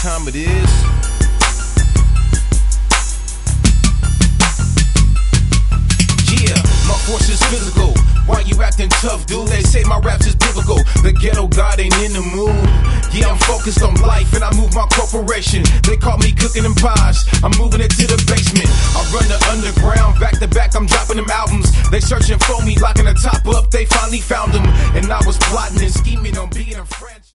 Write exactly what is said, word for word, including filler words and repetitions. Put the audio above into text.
time it is. Yeah, my force is physical. Why you acting tough, dude? They say my raps is biblical. The ghetto god ain't in the mood. Yeah, I'm focused on life and I move my corporation. They call me cooking them pies. I'm moving it to the basement. I run the underground, back to back, I'm dropping them albums. They searching for me, locking the top up, they finally found them. And I was plotting and scheming on being a